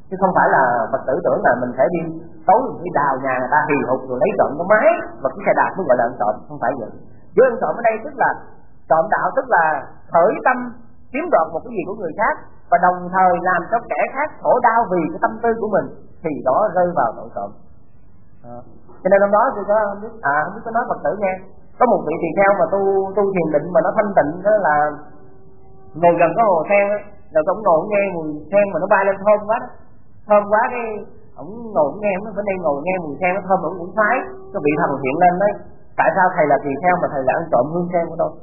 chứ không phải là Phật tử tưởng là mình phải đi tối mình đi đào nhà người ta hì hục rồi lấy trộm cái máy và cái xe đạp mới gọi là ăn trộm, không phải vậy. Với ăn trộm ở đây tức là trộm đạo, tức là khởi tâm chiếm đoạt một cái gì của người khác và đồng thời làm cho kẻ khác khổ đau vì cái tâm tư của mình, thì đó rơi vào tội trộm. Cho nên hôm đó tôi có không biết có nói Phật tử nghe, có một vị tỳ kheo mà tu thiền định mà nó thanh tịnh, đó là ngồi gần cái hồ sen á, rồi ông ngồi nghe mùi sen mà nó bay lên thơm quá, cái ông ngồi nghe, nó bữa nay ngồi nghe mùi sen nó thơm, ông cũng khoái. Cái vị thần hiện lên đấy, tại sao thầy là tỳ kheo mà thầy lại ăn trộm hương sen của tôi?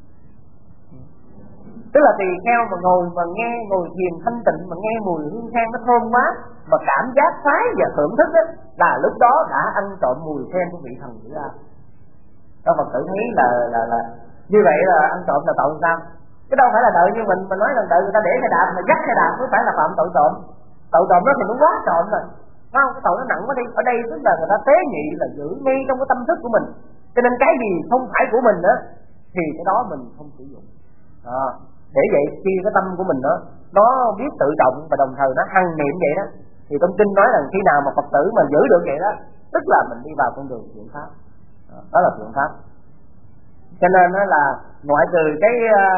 Tức là tỳ kheo mà ngồi thiền thanh tịnh mà nghe mùi hương sen nó thơm quá mà cảm giác khoái và thưởng thức á, là lúc đó đã ăn trộm mùi sen của vị thần tử ra. Các Phật tử thấy là như vậy là ăn trộm là tội sao? Chứ đâu phải là đợi như mình nói là đợi người ta để xe đạp mà dắt xe đạp mới phải là phạm tội trộm. Tội trộm đó thì nó quá trộm rồi, phải không? Cái tội nó nặng quá đi. Ở đây tức là người ta tế nhị là giữ ngay trong cái tâm thức của mình, cho nên cái gì không phải của mình đó thì cái đó mình không sử dụng. Để vậy khi cái tâm của mình đó nó biết tự động và đồng thời nó hằng niệm vậy đó, thì trong kinh nói là khi nào mà Phật tử mà giữ được vậy đó, tức là mình đi vào con đường thiện pháp. Đó là thiện pháp. Cho nên đó là ngoại trừ cái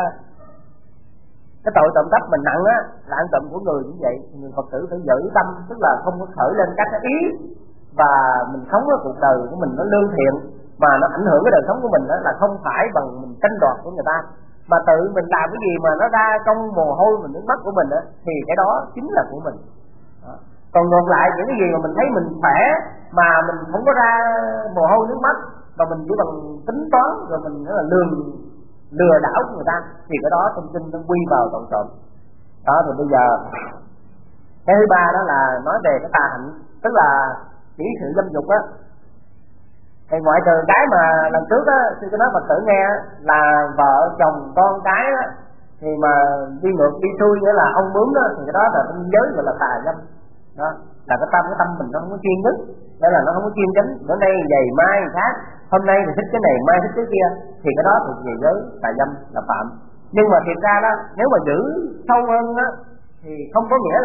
tội trộm cắp mình nặng á, là ăn trộm của người cũng vậy, người Phật tử phải giữ tâm, tức là không có khởi lên các cái ý và mình sống cái cuộc đời của mình nó lương thiện mà nó ảnh hưởng cái đời sống của mình đó, là không phải bằng mình tranh đoạt của người ta, mà tự mình làm cái gì mà nó ra trong mồ hôi và nước mắt của mình á, thì cái đó chính là của mình. Còn ngược lại những cái gì mà mình thấy mình khỏe mà mình không có ra mồ hôi nước mắt, mà mình chỉ bằng tính toán rồi mình là lừa đảo của người ta, thì cái đó trong kinh nó quy vào tội trộm. Đó, thì bây giờ cái thứ ba đó là nói về cái tà hạnh, tức là chỉ sự dâm dục á. Thì ngoại trừ cái mà lần trước á, sư có nói Phật tử nghe là vợ chồng con cái á, thì mà đi ngược đi xuôi, nghĩa là ông bướm đó, thì cái đó là trong giới gọi là tà dâm. Đó là cái tâm mình nó không có chuyên nhất, đó là nó không có chuyên chánh. Bữa nay giày mai khác, hôm nay thì thích cái này, mai thích cái kia, thì cái đó thuộc về giới tà dâm, là phạm. Nhưng mà thiệt ra đó, nếu mà giữ sâu hơn á, thì không có nghĩa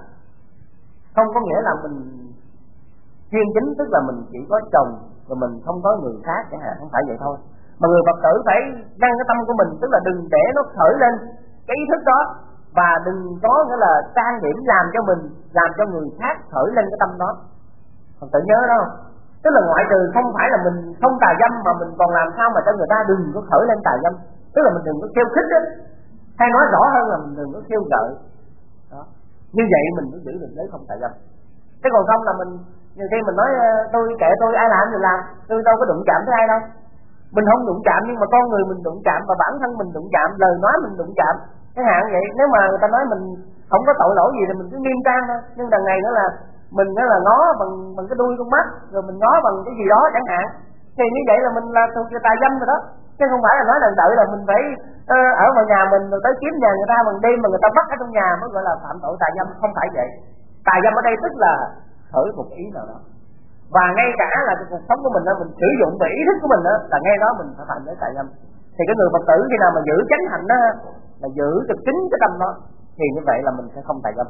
là mình chuyên chính, tức là mình chỉ có chồng rồi mình không có người khác chẳng hạn, không phải vậy thôi. Mà người Phật tử phải nâng cái tâm của mình, tức là đừng để nó khởi lên cái ý thức đó, và đừng có nghĩa là trang điểm làm cho mình, làm cho người khác khởi lên cái tâm đó. Phật tử nhớ đó không? Tức là ngoại trừ không phải là mình không tà dâm, mà mình còn làm sao mà cho người ta đừng có khởi lên tà dâm. Tức là mình đừng có khiêu khích đó, hay nói rõ hơn là mình đừng có khiêu gợi đó. Như vậy mình mới giữ được giới không tà dâm. Chứ còn không là mình nhiều khi mình nói tôi kệ tôi, ai làm thì làm, tôi đâu có đụng chạm tới ai đâu. Mình không đụng chạm nhưng mà con người mình đụng chạm, và bản thân mình đụng chạm, lời nói mình đụng chạm cái hạn vậy. Nếu mà người ta nói mình không có tội lỗi gì thì mình cứ nghiêm trang thôi, nhưng đằng này nữa là mình đó là ngó bằng cái đuôi con mắt, rồi mình ngó bằng cái gì đó chẳng hạn, thì như vậy là mình là thuộc về tà dâm rồi đó. Chứ không phải là nói đằng đợi là mình phải ở vào nhà mình rồi tới kiếm nhà người ta bằng đêm mà người ta bắt ở trong nhà mới gọi là phạm tội tà dâm, không phải vậy. Tà dâm ở đây tức là khởi một ý nào đó, và ngay cả là cái cuộc sống của mình đó, mình sử dụng về ý thức của mình đó, là ngay đó mình phải phạm tới tà dâm. Thì cái người Phật tử khi nào mà giữ chánh hạnh đó, là giữ được chính cái tâm đó, thì như vậy là mình sẽ không tà dâm.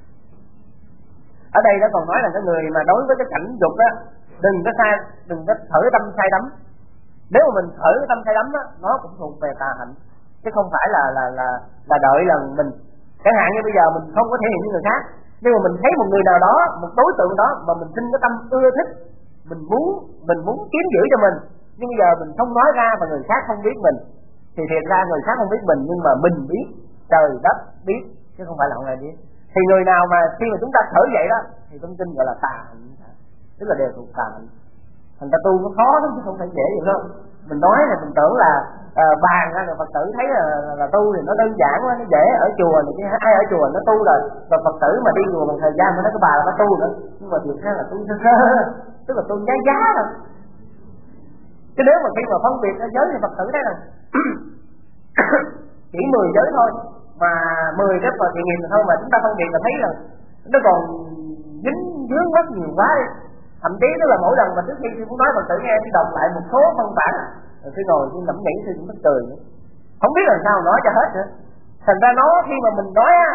Ở đây nó còn nói là cái người mà đối với cái cảnh dục đó, đừng có khởi tâm say đắm. Nếu mà mình khởi cái tâm say đắm đó, nó cũng thuộc về tà hạnh, chứ không phải là đợi lần mình. Chẳng hạn như bây giờ mình không có thể hiện với người khác, nhưng mà mình thấy một người nào đó, một đối tượng đó mà mình sinh cái tâm ưa thích, mình muốn kiếm giữ cho mình, nhưng bây giờ mình không nói ra và người khác không biết mình, thì thiệt ra người khác không biết mình, nhưng mà mình biết, trời đất biết, chứ không phải là không ai biết. Thì người nào mà khi mà chúng ta khởi vậy đó, thì trong kinh gọi là tà hạnh, tức là đều thuộc tà hạnh. Thành ra tu nó khó lắm chứ không phải dễ vậy đâu. Mình nói là mình tưởng là bàn ra rồi Phật tử thấy là tu thì nó đơn giản quá, nó dễ. Ở chùa này chứ ai ở chùa nó tu rồi, và Phật tử mà đi chùa bằng thời gian mà nó cái bà là nó tu nữa. Nhưng mà thiệt ra là tu sơ, tức là tu giá rồi. Chứ nếu mà khi mà phân biệt giới thì Phật tử thấy rằng chỉ 10 giới thôi, mà 10 cái Phật thiện nghiệp thôi mà chúng ta phân biệt là thấy là nó còn dính dướng rất nhiều quá đi. Thậm chí đó là mỗi lần mà trước khi tôi muốn nói Phật tử nghe, tôi đọc lại một số văn bản, rồi tôi ngồi tôi ngẫm nghĩ tôi cũng tức cười nữa, không biết làm sao nói cho hết nữa. Thành ra nó khi mà mình nói á,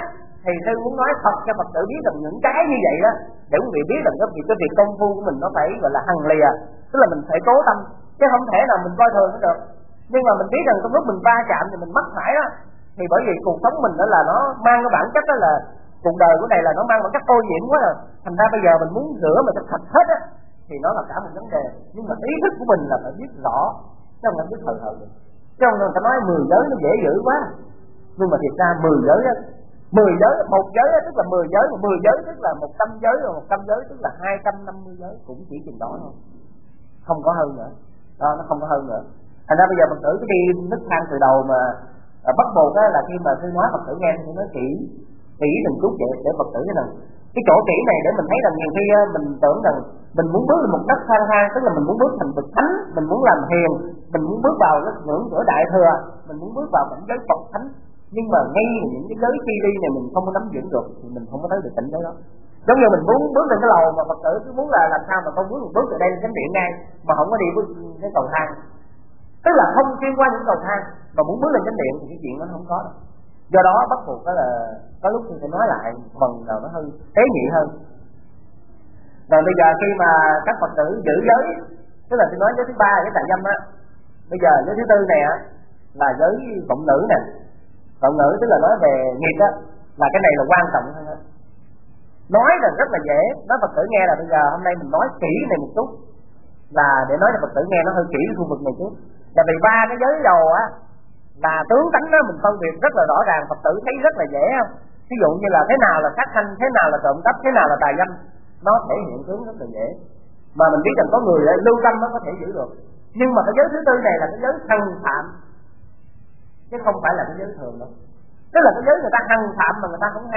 Thì sư muốn nói thật cho Phật tử biết rằng những cái như vậy đó, để quý vị biết rằng cái việc công phu của mình nó phải gọi là hằng lìa, tức là mình phải cố tâm, chứ không thể nào mình coi thường nó được. Nhưng mà mình biết rằng trong lúc mình va chạm thì mình mắc phải đó, thì bởi vì cuộc sống mình đó là nó mang cái bản chất đó là cuộc đời của này là nó mang bản chất ô nhiễm quá rồi, thành ra bây giờ mình muốn rửa mà cho sạch hết á thì nó là cả một vấn đề. Nhưng mà ý thức của mình là phải biết rõ, chứ không phải biết hời hợt được. Chứ không người ta nói 10 giới nó dễ giữ quá, nhưng mà thiệt ra 10 giới á, 10 giới, một giới á, tức là 10 giới, mà 10 giới tức là 100 giới, rồi 100 giới tức là 250 giới, cũng chỉ chừng đó thôi, không có hơn nữa. Đó, nó không có hơn nữa. Thành ra bây giờ Phật tử cứ đi nức thang từ đầu mà bắt buộc á là khi mà sư nói Phật tử nghe thì nói kỹ từng chút để Phật tử cái rằng cái chỗ kỹ này để mình thấy rằng nhiều khi mình tưởng rằng mình muốn bước lên một đất thang thang, tức là mình muốn bước thành bậc thánh, mình muốn làm hiền, mình muốn bước vào cái ngưỡng cửa đại thừa, mình muốn bước vào cảnh giới Phật thánh, nhưng mà ngay những cái giới chi ly này mình không có nắm giữ được thì mình không có tới được cảnh giới đó. Giống như mình muốn bước lên cái lầu mà Phật tử cứ muốn là làm sao mà con bước từ đây đến chánh điện ngay mà không có đi bước cái cầu thang, tức là không xuyên qua những cầu thang mà muốn bước lên chánh điện thì cái chuyện nó không có đâu. Do đó bắt buộc đó là có lúc tôi sẽ nói lại phần nào nó hơi tế nhị hơn. Rồi bây giờ khi mà các Phật tử giữ giới, tức là tôi nói giới thứ ba giới tà dâm á, bây giờ giới thứ tư này á là giới cộng nữ nè. Cộng nữ tức là nói về nghiệp á, là cái này là quan trọng hơn á. Nói là rất là dễ, nói Phật tử nghe là bây giờ hôm nay mình nói kỹ này một chút, là để nói cho Phật tử nghe nó hơi kỹ khu vực này chút. Là vì ba cái giới đầu á là tướng tánh đó mình phân biệt rất là rõ ràng, Phật tử thấy rất là dễ không? Ví dụ như là thế nào là sát sanh, thế nào là trộm cắp, thế nào là tà dâm, nó thể hiện tướng rất là dễ. Mà mình biết rằng có người lưu tâm nó có thể giữ được. Nhưng mà cái giới thứ tư này là cái giới hằng phạm, chứ không phải là cái giới thường đâu. Tức là cái giới người ta hằng phạm mà người ta không hay.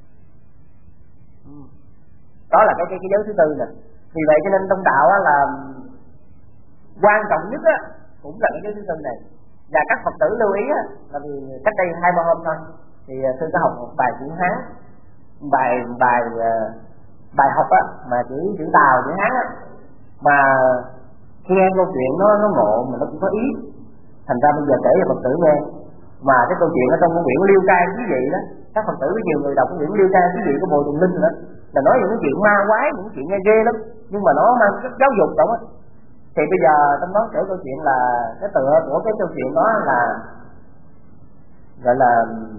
Đó là cái giới thứ tư nè. Vì vậy cho nên trong đạo á là quan trọng nhất á cũng là cái giới thứ tư này. Và các Phật tử lưu ý á, là vì cách đây 2-3 hôm thôi thì sư có học một bài chữ Hán, bài học á mà chữ Tàu chữ Hán á, mà khi nghe câu chuyện nó ngộ mà nó cũng có ý, thành ra bây giờ kể cho Phật tử nghe. Mà cái câu chuyện ở trong cái quyển Liêu Trai quý vị đó, các Phật tử với nhiều người đọc cái quyển Liêu Trai quý vị của Bồ Tùng Linh nữa, là nói những cái chuyện ma quái, những cái chuyện nghe ghê lắm, nhưng mà nó mang cái giáo dục đó á. Thì bây giờ trong đó kể câu chuyện là cái tựa của cái câu chuyện đó là gọi là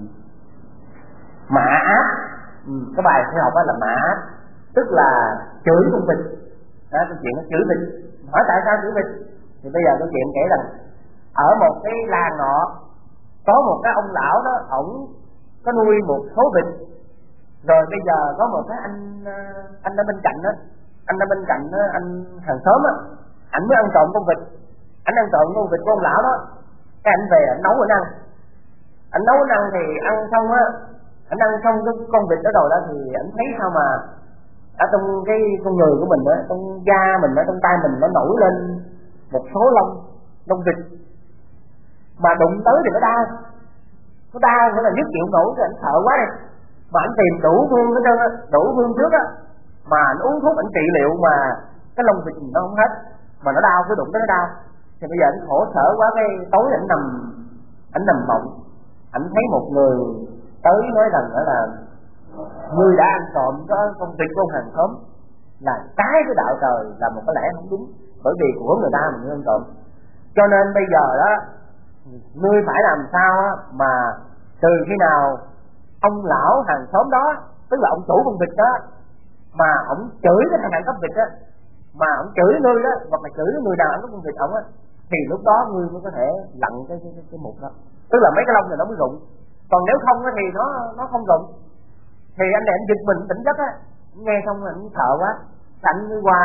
mã áp. Cái bài theo học đó là mã áp, tức là chửi con vịt. Đó, câu chuyện nó chửi vịt. Hỏi tại sao chửi vịt? Thì bây giờ câu chuyện kể rằng ở một cái làng nọ có một cái ông lão đó, ổng có nuôi một số vịt. Rồi bây giờ có một cái anh ở bên cạnh đó, anh hàng xóm á, ảnh mới ăn trộm con vịt. Ảnh ăn trộm con vịt của ông lão đó, cái ảnh về ảnh nấu anh ăn. Ảnh nấu anh ăn thì ăn xong á, ảnh ăn xong cái con vịt đó rồi đó thì ảnh thấy sao mà ở trong cái con người của mình á, trong da mình ở trong tay mình nó nổi lên một số lông vịt, mà đụng tới thì nó đau, nghĩa là nhức chịu nổi, thì ảnh sợ quá đi. Mà ảnh tìm đủ phương trước á, mà ảnh uống thuốc ảnh trị liệu mà cái lông vịt nó không hết, mà nó đau, cứ đụng tới nó đau. Thì bây giờ ảnh khổ sở quá, cái tối ảnh nằm mộng, ảnh thấy một người tới nói rằng đó là ngươi đã ăn trộm con vịt của ông hàng xóm, là trái với đạo trời, là một cái lẽ không đúng, bởi vì của người ta mà ngươi ăn trộm. Cho nên bây giờ đó ngươi phải làm sao á, mà từ khi nào ông lão hàng xóm đó, tức là ông chủ con vịt đó, mà ông chửi cái thằng ăn cắp vịt á, mà ông chửi ngươi đó, hoặc là chửi người nào ăn cắp con vịt ông á, thì lúc đó ngươi mới có thể lặn cái mục đó, tức là mấy cái lông này nó mới rụng. Còn nếu không á thì nó không rụng. Thì anh này anh giật mình tỉnh giấc á, nghe xong anh sợ quá, anh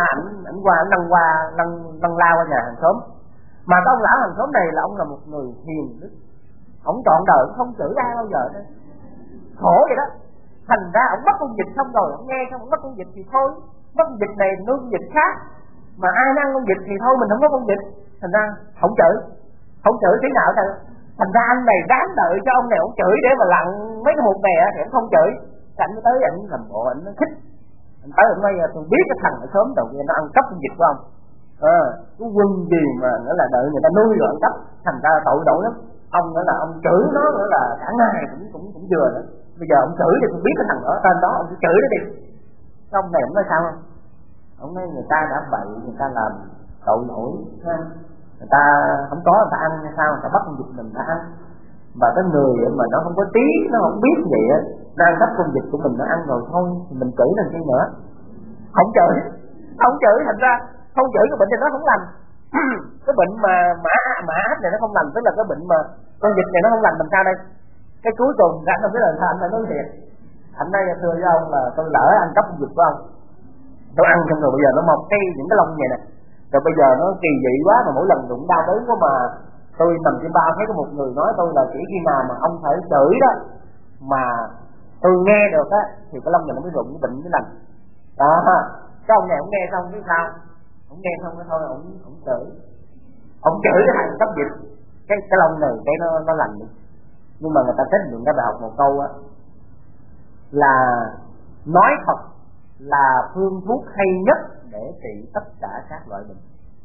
lăn lao qua nhà hàng xóm. Mà cái ông lão hàng xóm này là ông là một người hiền đức, ông trọn đời không chửi ai bao giờ nữa, khổ vậy đó. Thành ra ông bắt con vịt xong rồi, ông nghe xong ông bắt con vịt thì thôi, bắt con vịt này nuôi con vịt khác, mà ai ăn con vịt thì thôi, mình không có con vịt. Thành ra không chửi thế nào thôi. Thành ra anh này đáng đợi cho ông này ông chửi để mà lặn mấy cái mục này á, thì ông không chửi. Anh mới tới anh làm bộ anh nó thích, anh tới anh nói tôi biết cái thằng ở sớm đầu kia nó ăn cắp con vịt của ông, cái quân gì mà nó là đợi người ta nuôi rồi ăn cắp, thành ra tội lỗi lắm. Ông nữa là ông chửi nó nữa là cả ngày cũng vừa nữa. Bây giờ ông chửi thì tôi biết cái thằng đó tên đó, ông cứ chửi nó đi. Cái ông này ông nói sao không? Ông nói người ta đã bậy, người ta làm tội lỗi, người ta không có người ta ăn hay sao, người ta bắt con vịt mình ta ăn. Mà cái người mà nó không có tí, nó không biết vậy á, nó ăn cắp con vịt của mình nó ăn rồi thôi, thì mình chửi làm chi nữa? Không chửi, thành ra không chửi cái bệnh này nó không lành. Cái bệnh mà mã áp này nó không lành, tức là cái bệnh mà con vịt này nó không lành, làm sao đây? Cái cuối cùng anh không biết là sao, anh phải nói thiệt. Anh đây thưa với ông là tôi lỡ ăn cắp con vịt của ông, tôi ăn xong rồi bây giờ nó mọc những cái lông vậy nè, rồi bây giờ nó kỳ dị quá, mà mỗi lần đụng đau đớn quá, mà tôi nằm trên bao thấy có một người nói tôi là chỉ khi nào mà ông phải chửi đó mà tôi nghe được á thì cái lông này nó mới rụng, cái bệnh mới lành đó. Cái ông này ông nghe xong biết sao, ông nghe xong cái thôi ông chửi cái thằng cấp dịch cái lông này cái nó lành đi. Nhưng mà người ta kết luận cái bài học một câu á là nói thật là phương thuốc hay nhất để trị tất cả các loại bệnh.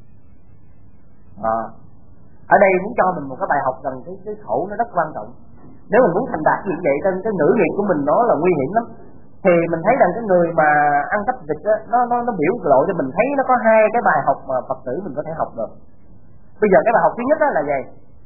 Ở đây muốn cho mình một cái bài học rằng cái khẩu nó rất quan trọng. Nếu mình muốn thành đạt như vậy, cái ngữ nghiệp của mình nó là nguy hiểm lắm. Thì mình thấy rằng cái người mà ăn cắp vịt á, nó biểu lộ cho mình thấy nó có hai cái bài học mà Phật tử mình có thể học được. Bây giờ cái bài học thứ nhất là gì?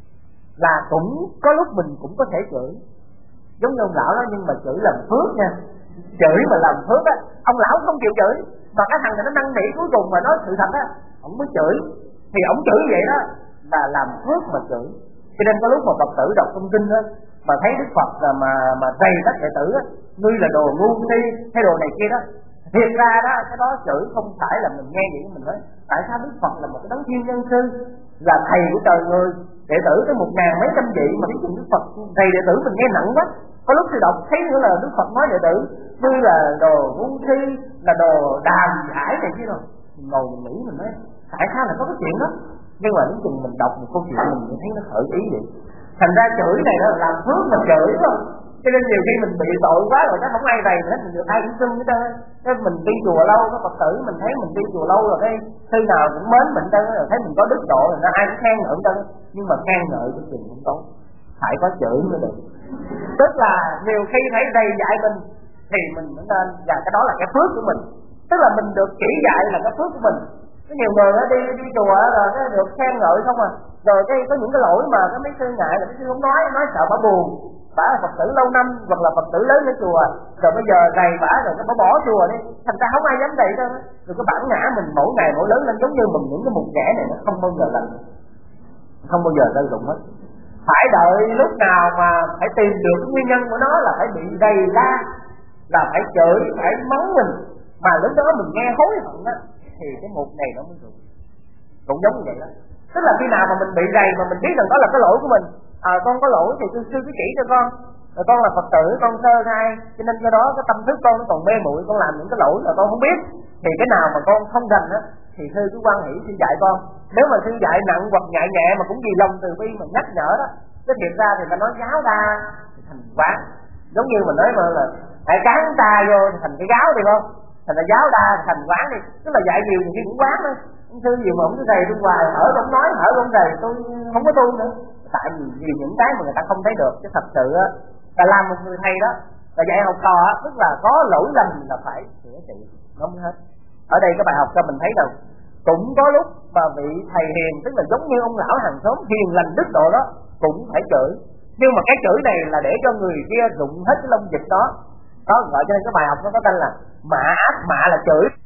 Là cũng có lúc mình cũng có thể chửi, giống như ông lão đó, nhưng mà chửi làm phước nha. Chửi mà làm phước á, ông lão không chịu chửi, mà cái thằng này nó năn nỉ cuối cùng mà nói sự thật á, ông mới chửi. Thì ông chửi vậy đó là làm phước mà chửi. Cho nên có lúc mà Phật tử đọc thông tin á, mà thấy Đức Phật là mà dày các đệ tử á, ngươi là đồ ngu si hay đồ này kia đó, thiệt ra đó cái đó chửi không phải là mình nghe vậy mình nói tại sao Đức Phật là một cái đấng thiên nhân sư, là thầy của trời người, đệ tử tới 1000 mấy trăm vị mà biết cùng Đức Phật thầy đệ tử mình nghe nặng quá. Có lúc thì đọc thấy nữa là Đức Phật nói đệ tử ngươi là đồ ngu si, là đồ đàm giải này kia rồi, mình ngồi mình nghĩ mình nói tại sao là có cái chuyện đó. Nhưng mà đến chừng mình đọc một câu chuyện mình thấy nó khởi ý vậy. Thành ra chửi này đó là làm phước mà chửi đó. Cho nên nhiều khi mình bị tội quá rồi nó không ai rầy hết, mình được ai cũng xưng hết trơn. Cái mình đi chùa lâu, có Phật tử mình thấy mình đi chùa lâu rồi cái khi nào cũng mến mình trơn, rồi thấy mình có đức độ rồi nó ai cũng khen ngợi trơn. Nhưng mà khen ngợi cái chuyện không tốt, phải có chửi mới được. Tức là nhiều khi thấy rầy dạy mình thì mình mới nên, và cái đó là cái phước của mình. Tức là mình được chỉ dạy là cái phước của mình. Có nhiều người đó đi chùa rồi cái được khen ngợi không à, rồi cái có những cái lỗi mà cái mấy sư ngại là mấy sư không nói sợ bà buồn, bà là Phật tử lâu năm hoặc là Phật tử lớn ở chùa, rồi bây giờ rầy bả rồi nó bỏ chùa đi, thành ra không ai dám rầy đâu. Rồi cái bản ngã mình mỗi ngày mỗi lớn lên, giống như mình những cái mục rẽ này nó không bao giờ lành, không bao giờ rơi rụng hết. Phải đợi lúc nào mà phải tìm được cái nguyên nhân của nó là phải bị rầy ra, là phải chửi, phải mắng mình, mà lúc đó mình nghe hối hận á thì cái mục này nó mới rụng. Cũng giống như vậy đó. Tức là khi nào mà mình bị rầy mà mình biết rằng đó là cái lỗi của mình, con có lỗi thì sư cứ chỉ cho con, rồi con là Phật tử, con sơ khai, cho nên do đó cái tâm thức con nó còn mê muội, con làm những cái lỗi là con không biết. Thì cái nào mà con không rành á thì sư cứ quan hỷ sư dạy con. Nếu mà sư dạy nặng hoặc nhẹ nhẹ mà cũng vì lòng từ bi mà nhắc nhở đó, cái thiệt ra thì ta nói giáo đa thì thành quán. Giống như mình nói mà là hãy cán ta vô thì thành cái gáo, thì không thành là giáo đa thành quán đi. Tức là dạy nhiều thì cũng quán thôi. Ông sư gì mà ông cứ rầy bên ngoài, hở ông nói hở ông rầy, tôi không có tu nữa. Tại vì những cái mà người ta không thấy được, chứ thật sự á là làm một người thầy đó là dạy học trò á, tức là có lỗi lầm là phải sửa trị, nó mới hết. Ở đây cái bài học cho mình thấy rằng cũng có lúc mà vị thầy hiền, tức là giống như ông lão hàng xóm hiền lành đức độ đó cũng phải chửi. Nhưng mà cái chửi này là để cho người kia rụng hết cái lông vịt đó. Đó gọi cho nên cái bài học nó có tên là mạ áp mạ là chửi.